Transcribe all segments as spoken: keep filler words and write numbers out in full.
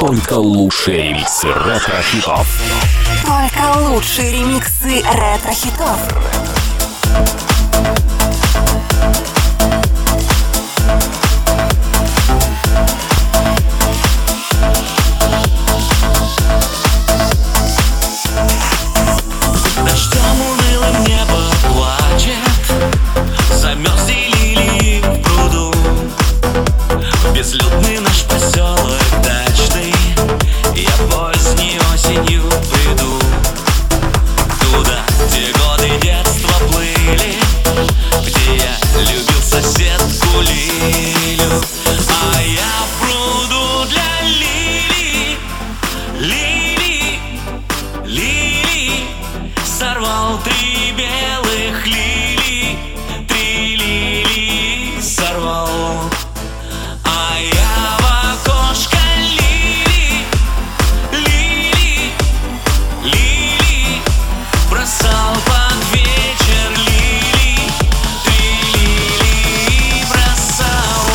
Только лучшие ремиксы ретро-хитов. Только лучшие ремиксы ретро-хитов. Дождем унылым небо плачет, замерзли лилии в пруду. Безлюдный наш поселок дачный, я поздней осенью приду. Туда, где годы детства плыли, где я любил соседку Лилю. А я в пруду для лилий, лилий, лилий сорвал три белых лилии, три лилии сорвал. А я в окошко лилии, лилии, лилии бросал под вечер лилии, три лилии бросал.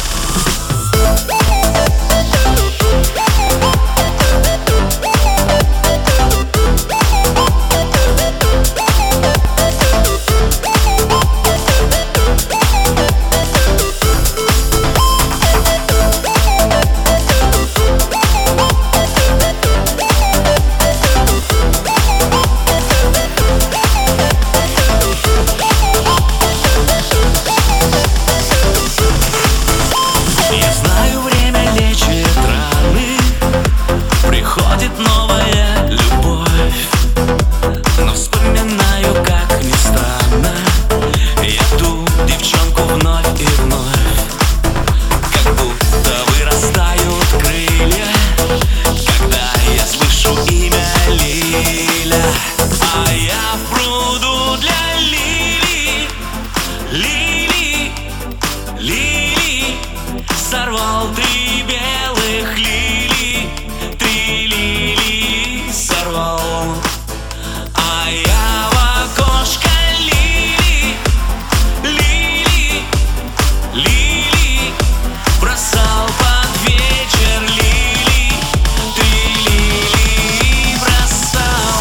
Я знаю, время лечит раны, приходит новая любовь. Но вспоминаю, как ни странно, я ту девчонку вновь и вновь. Как будто вырастают крылья, когда я слышу имя Лиля. А я в пруду для лилий, лилий, лилий сорвал три белых лилии, три лилии сорвал. А я в окошко лилии, лилии, лилии бросал под вечер лилии, три лилии бросал.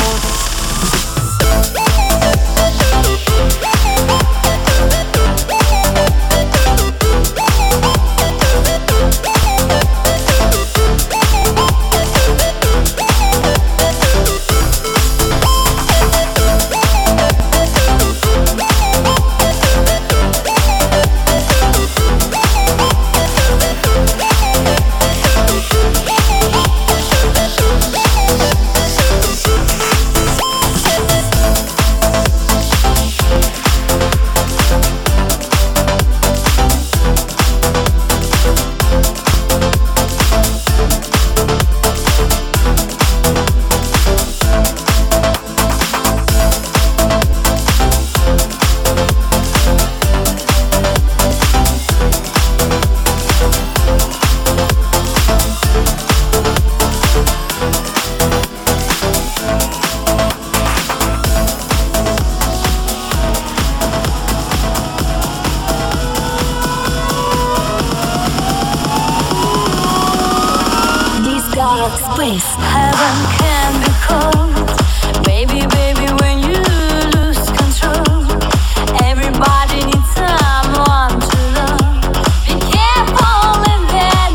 Space. Heaven can be cold, baby, baby, when you lose control. Everybody needs someone to love. Be careful in the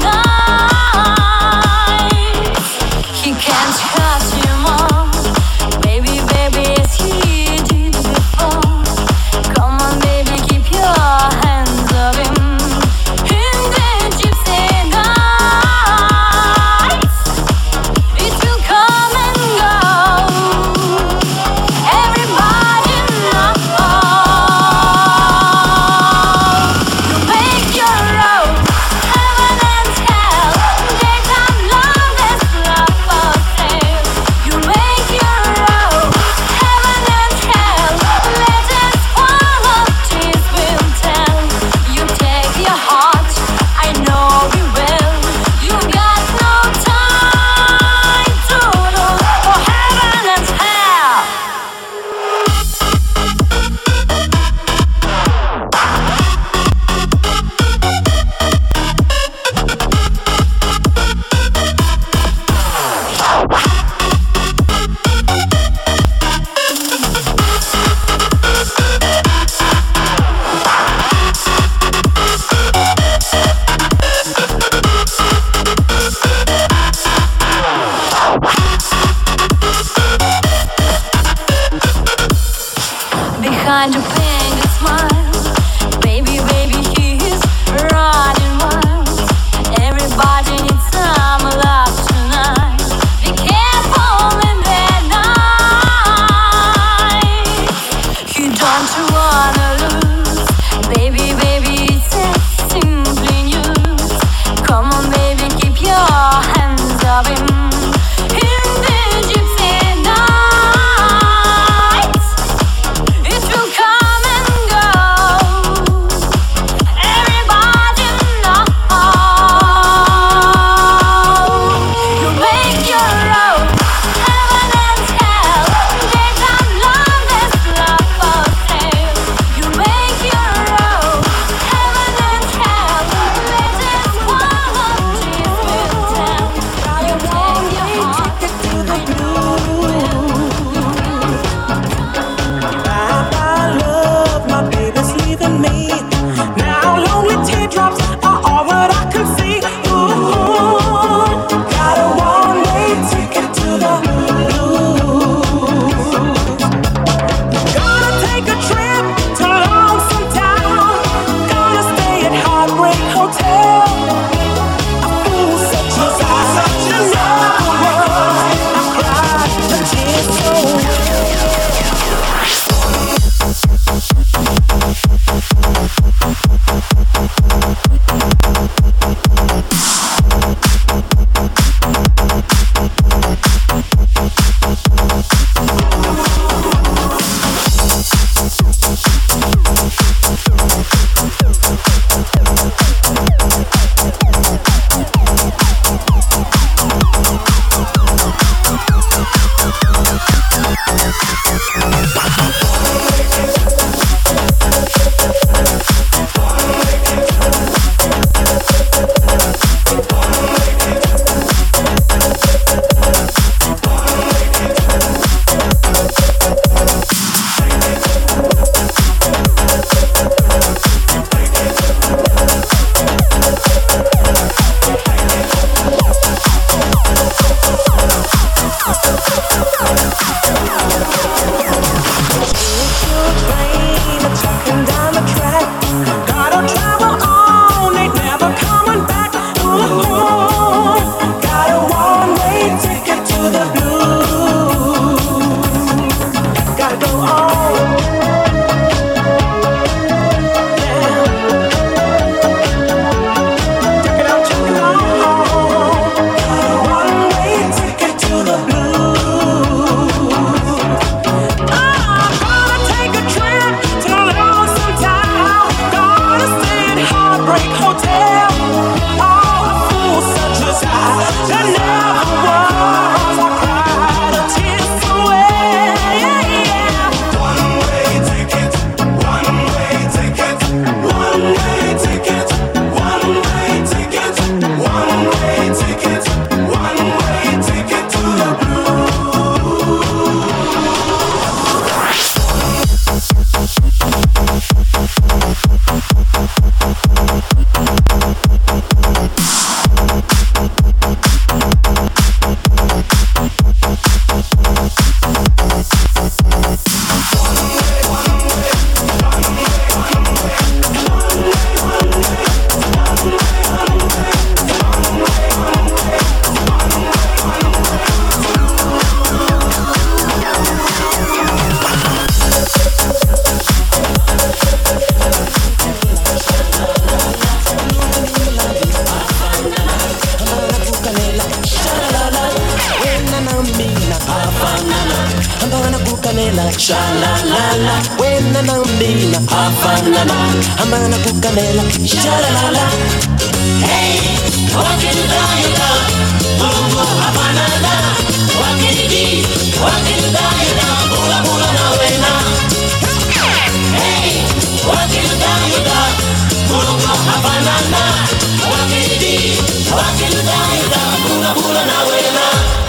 night. He can't hurt you more, baby, baby, as he did before. Come on, baby, keep your hands off him. In the gypsy night, it will come and go. ambana kukanela sha la la la wena nambina afanana ambana kukanela sha la la la. Hey, wakidayuda mulungu afanana wakidi wakidayuda bula bula na wena. Hey, wakidayuda mulungu afanana wakidi wakidayuda bula bula na wena.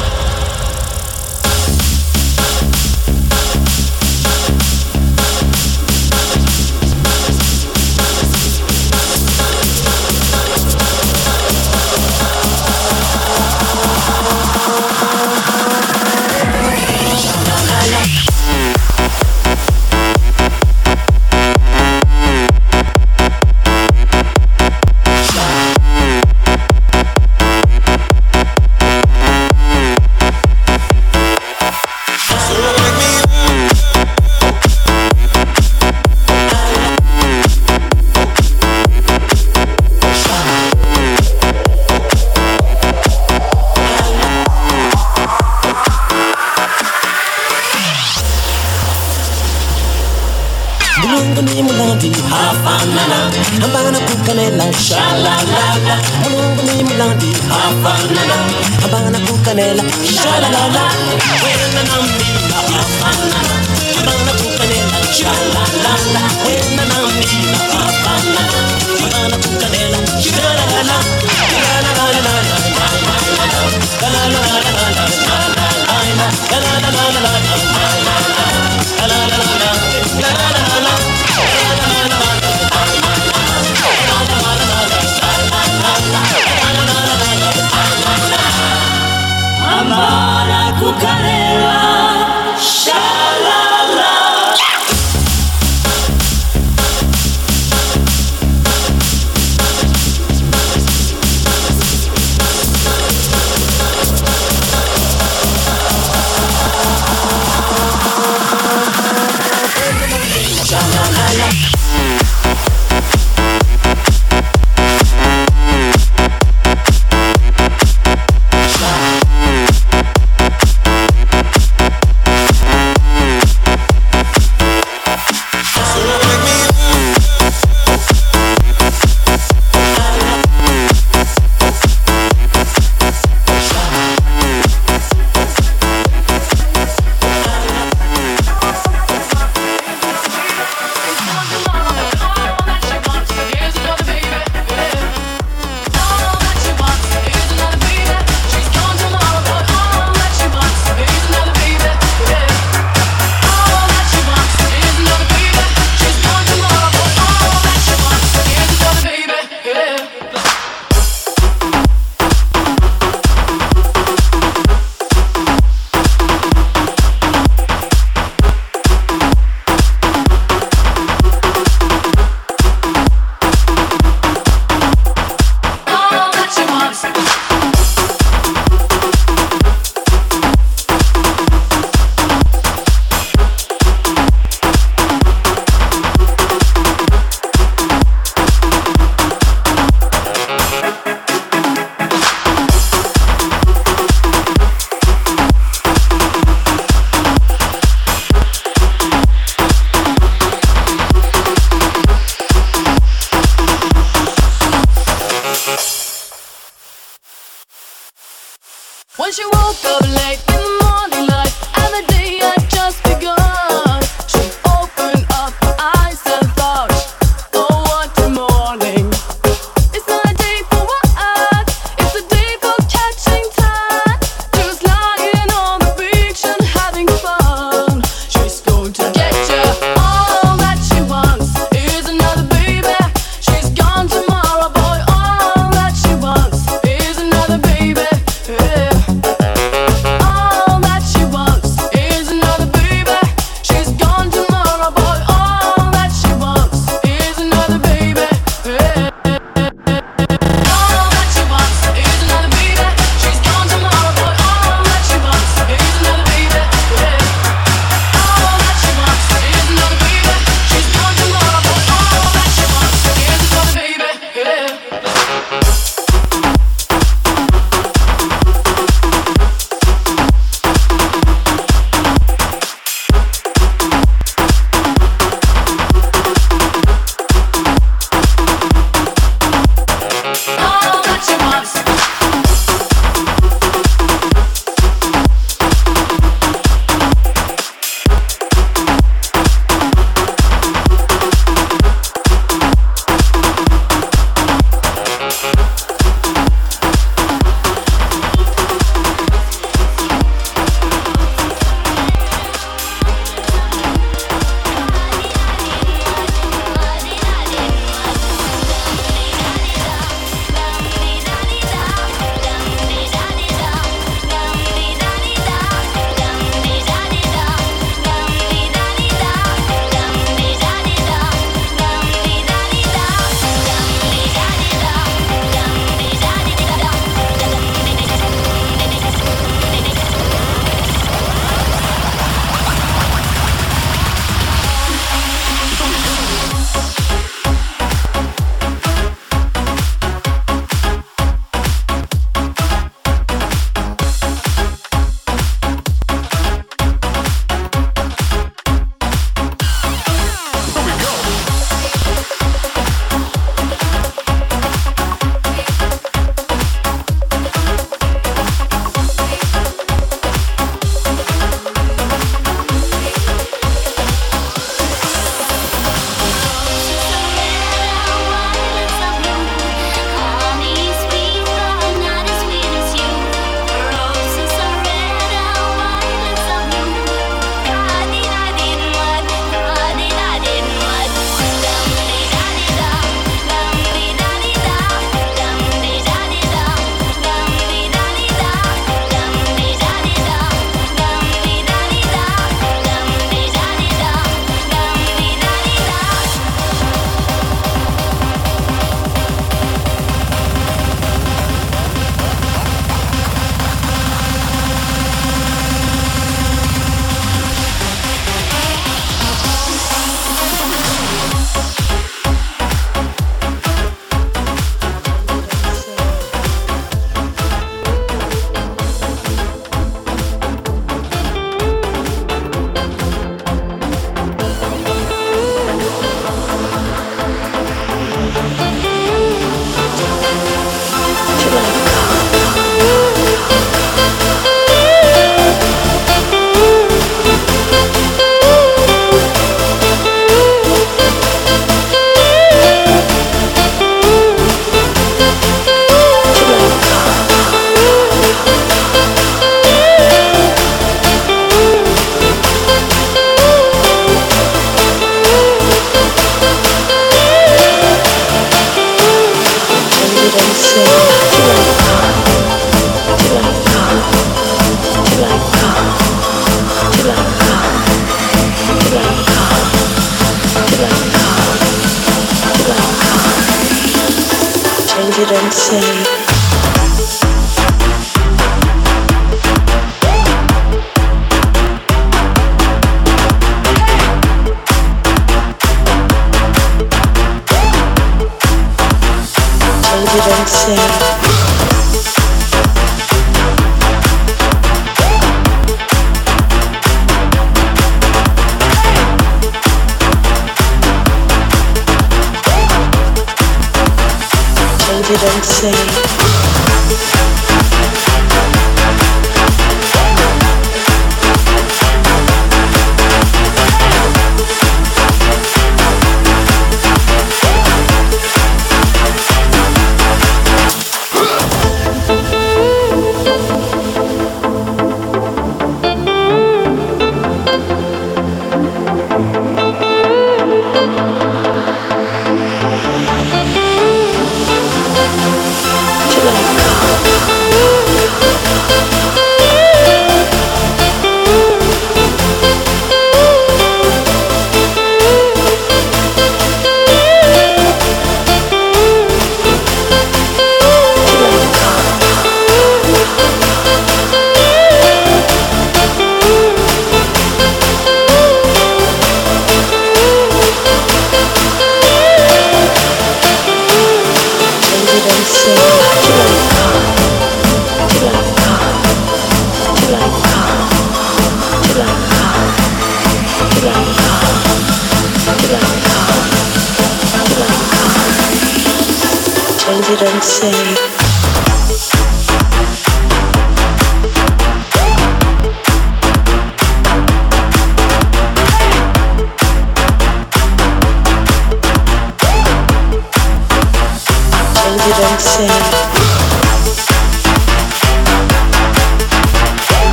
Ambana kukanela sha la la la mulungu ni mulandi afanana ambana kukanela sha la la la wena nambina afanana ambana kukanela sha la la la wena nambina afanana ambana kukanela sha la la la la la la la la la la la ambana kukanela sha la la. When she woke up late in the morning light, and the day had just begun, she opened up her eyes and thought, oh what a morning. It's not a day for work, it's a day for catching time, just lying on the beach and having fun. She's going to get you. All that she wants is another baby. She's gone tomorrow, boy. All that she wants is another baby. Yeah. All that she wants is another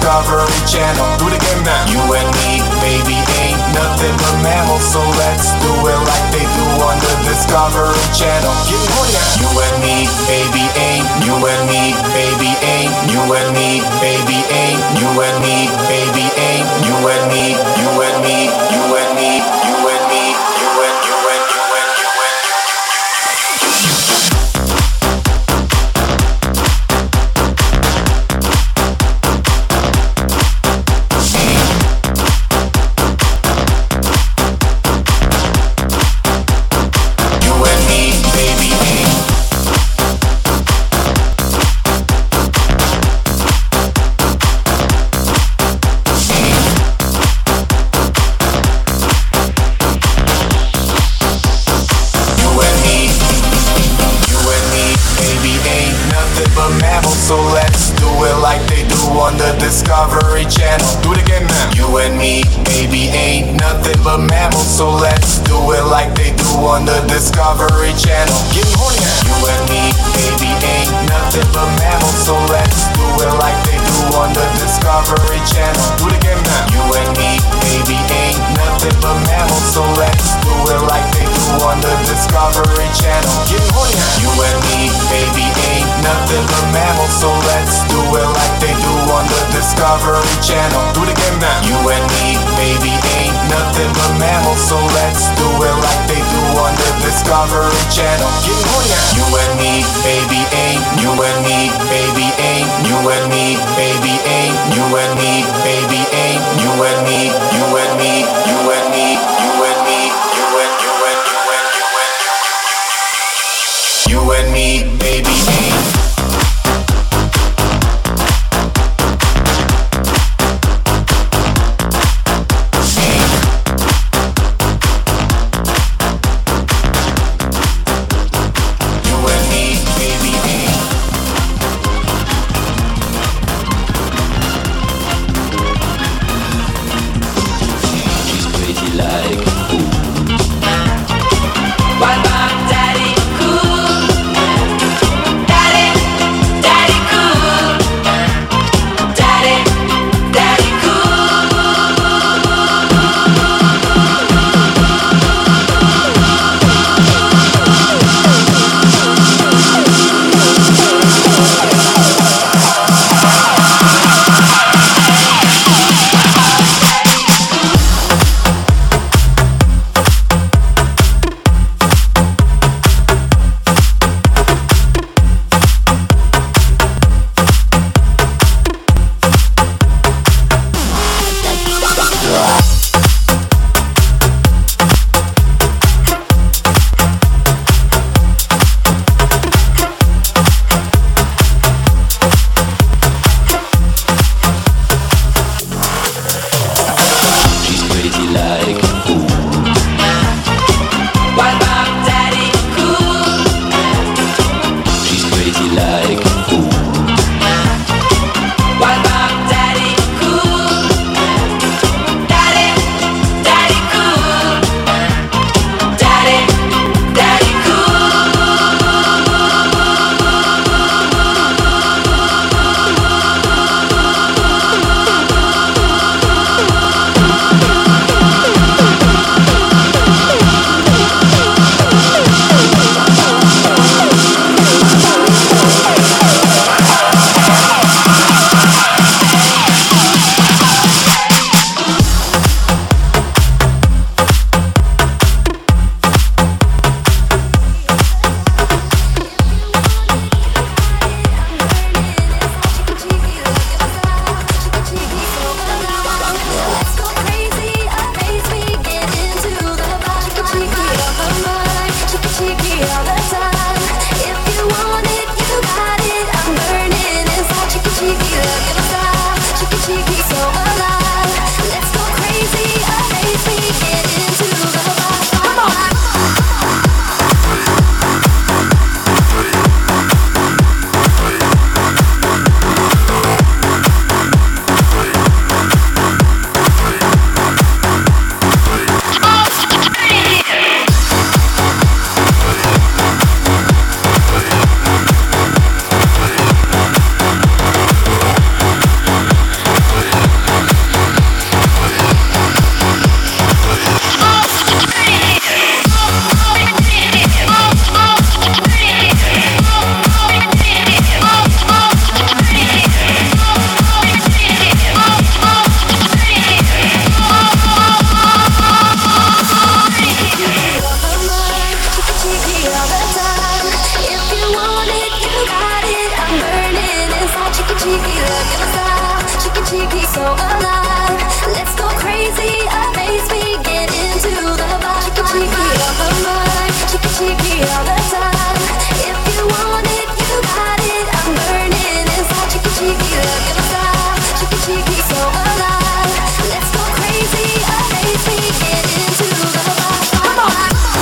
Discovery Channel. Do it again now. You and me, baby, ain't nothing but mammals, so let's do it like they do on the Discovery Channel. Get it on now. You and me, baby, ain't. You and me, baby, ain't. You and me, baby, ain't. You and me, baby, ain't. You and me, you and me, you and me, you and me, you and you and you and you and so let's do it like they do on the Discovery Channel. Do it again now. You and me, baby, ain't nothing but mammals, so let's do it like they do on the Discovery Channel. Get horny now. You and me, baby, ain't nothing but mammals, so let's do it like they do on the Discovery Channel. Do it again now. You and me, baby, ain't nothing but mammals, so let's do it like they do on the Discovery Channel. Get horny now. You and me, baby, ain't nothing but mammals, so let's do it like they do on the Discovery Channel. Do it again now. You and me, baby, ain't nothing but mammals, so let's do it like they do on the Discovery Channel. Get horny now. You and me, baby, ain't. You and me, baby, ain't. You and me, baby, ain't. You and me, baby, ain't. You and me, you and me, you and me, you and me, you and you and you and you and you and me, baby, ain't. so alive. Let's go crazy, amaze me, get into the vibe. Cheeky cheeky on the mind, cheeky cheeky all the time. If you want it, you got it. I'm burning inside. Cheeky cheeky, look at the style. Cheeky cheeky, so alive. Let's go crazy, amaze me, get into the vibe. Come on.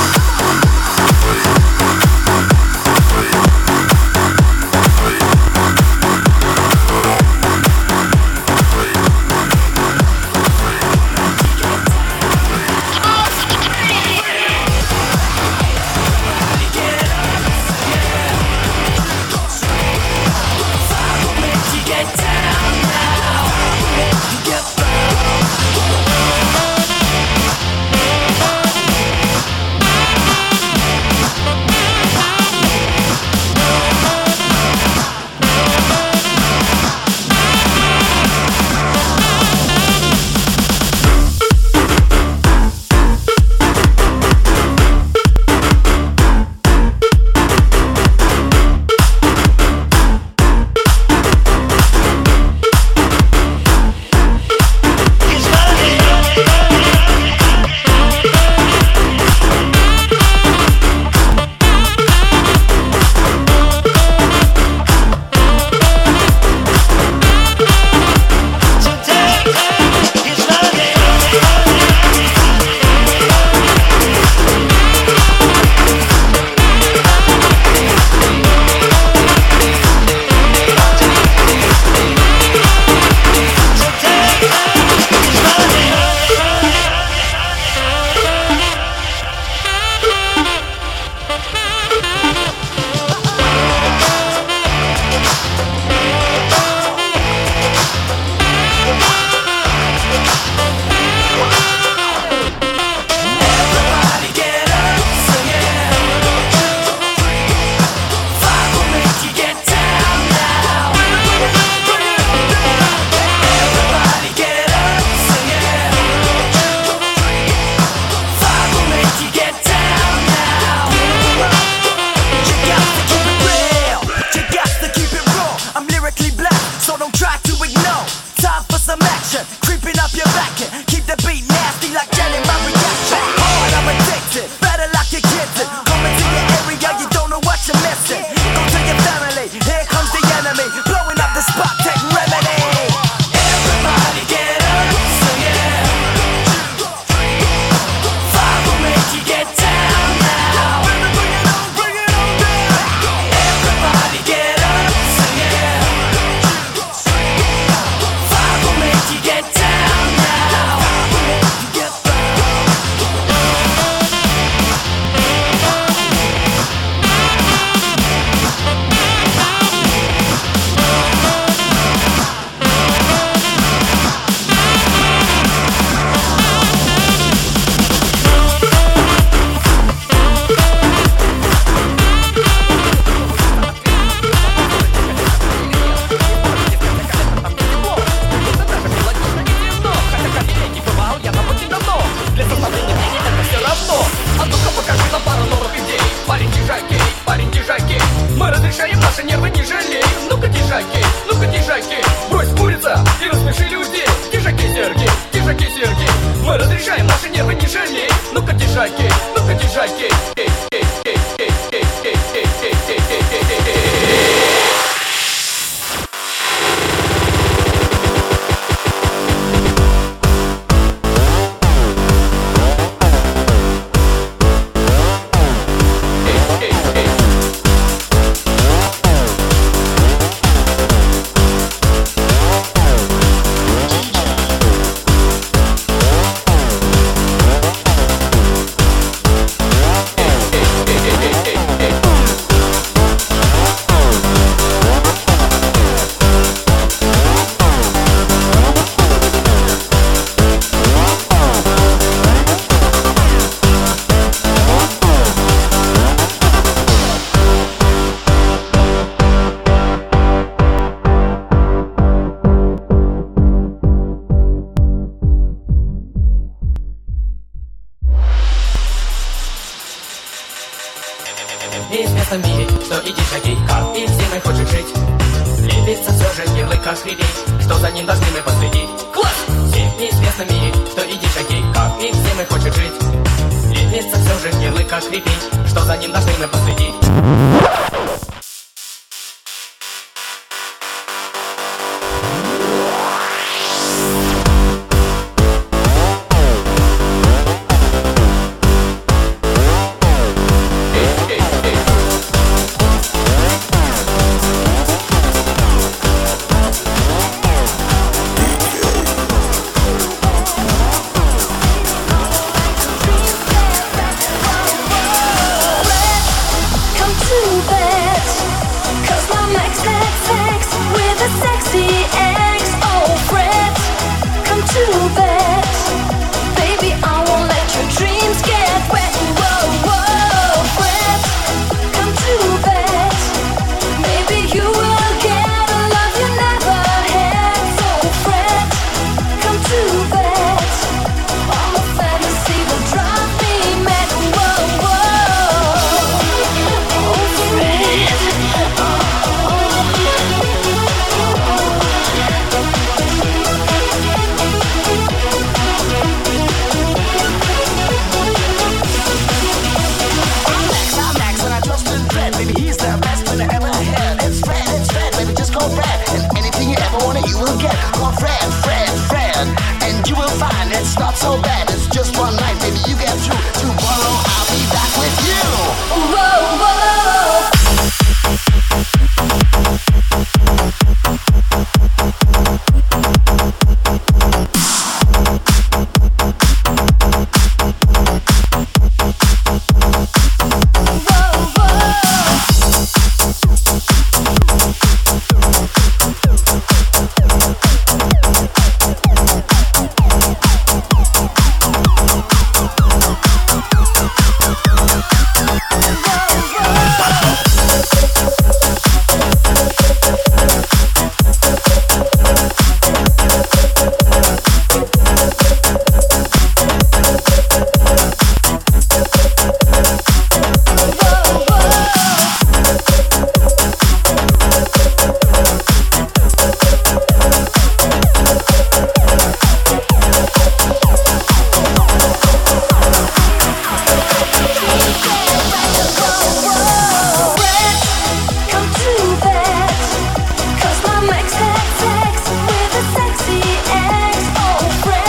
Неизвестном мире, что иди шаги, как и зимой хочешь жить. Лепится все же в ярлыках людей, что за ним должны мы последить. только скрипи, что за ним должны мы последить. Friend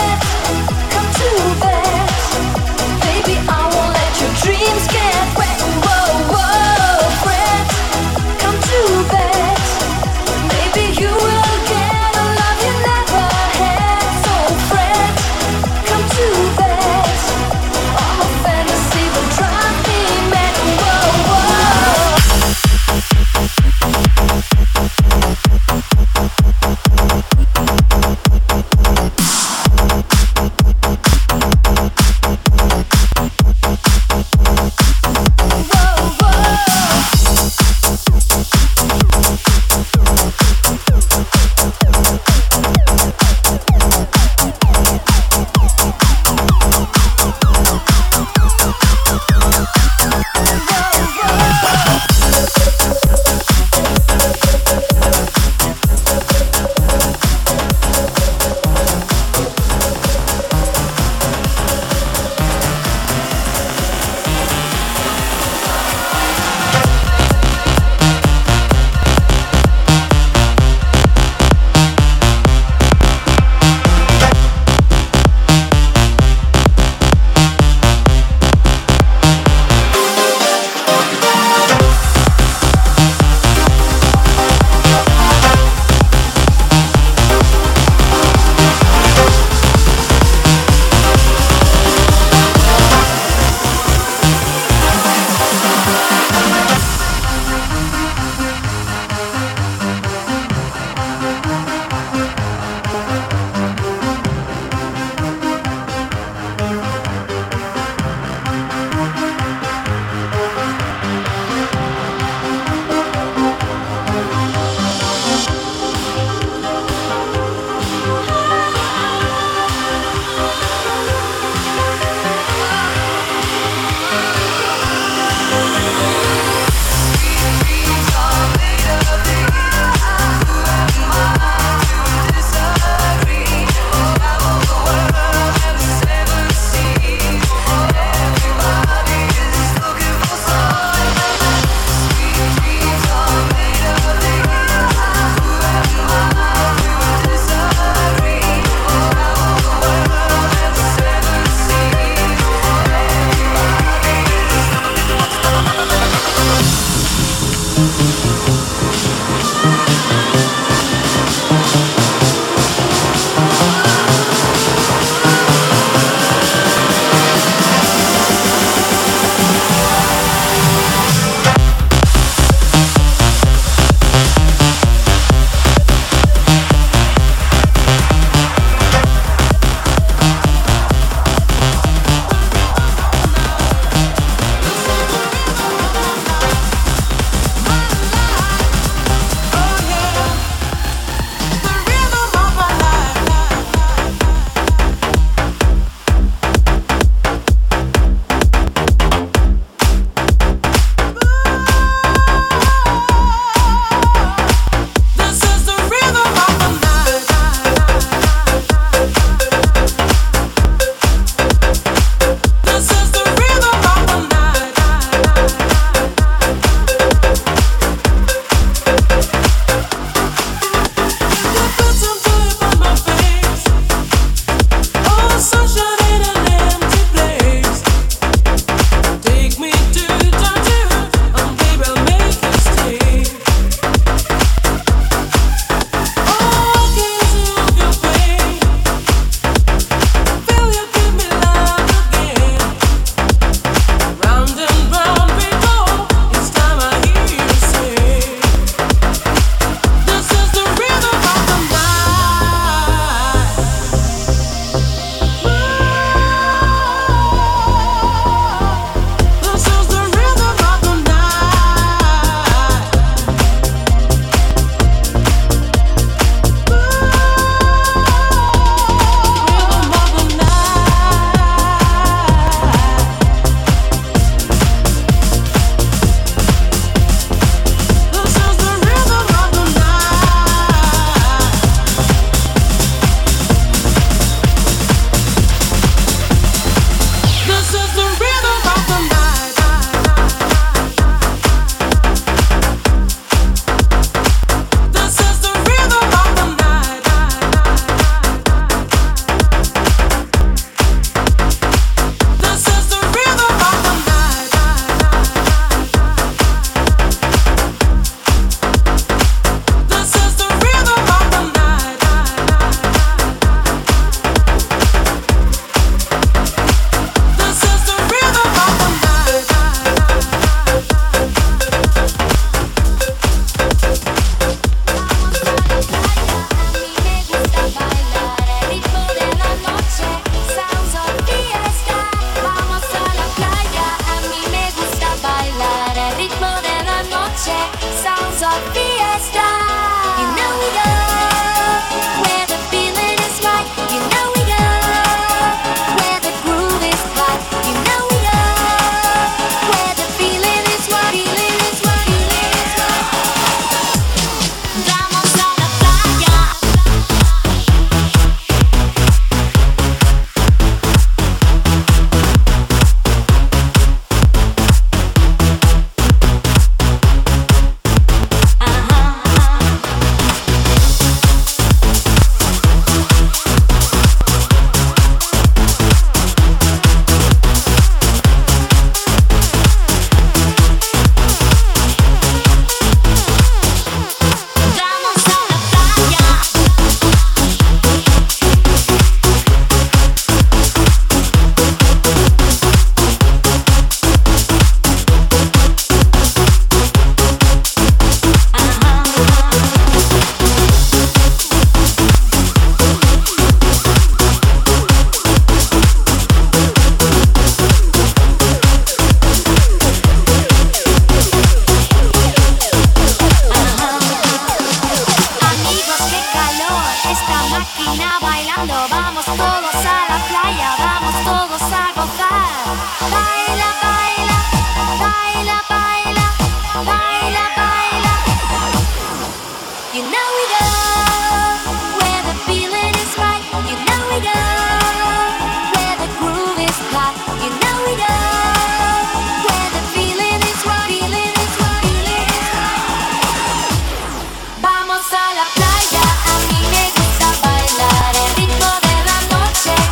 todos a la playa, vamos todos a gozar. Baila, baila, baila, baila, baila, baila. You know we go where the feeling is right. You know we go where the groove is hot. You know we go where the feeling is right. Feeling is right. Feeling is right. Vamos a la playa, a mí me gusta bailar el ritmo de la noche.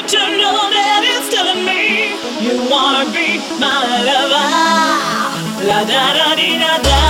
want to know that it's telling me you wanna be my lover. La da da dee da da.